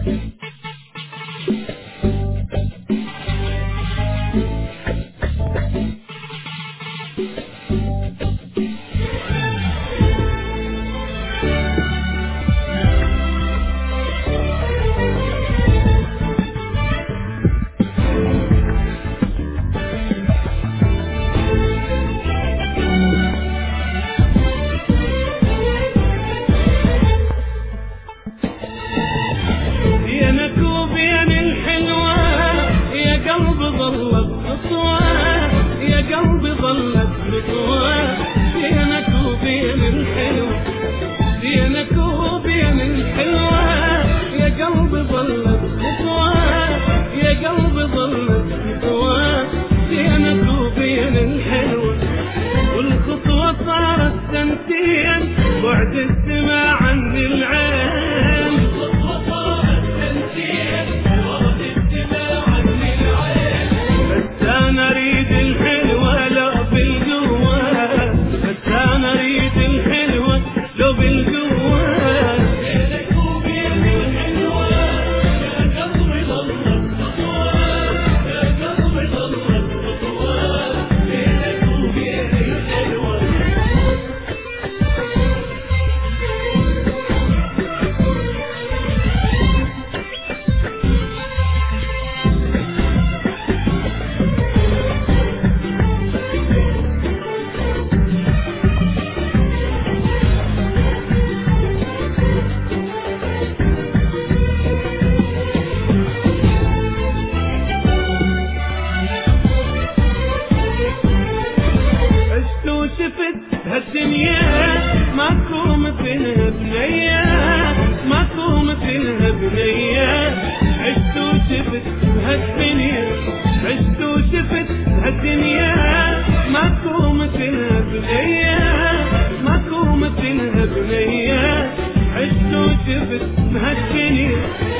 بعد السماع عن العين بس انا اريد الحلوة لو بالقوة، بس انا اريد الحلوة لو بالقوة. بينك وبين الحلوة يا قلبي ضلت خطوة، يا قلبي ضلت خطوة. بينك وبين الحلوة هالدنيا ماكو مثلها بنية، ماكو مثلها بنية. عشت وشفت هالدنيا، عشت وشفت هالدنيا ماكو مثلها بنية، ماكو مثلها بنية. عشت وشفت هالدنيا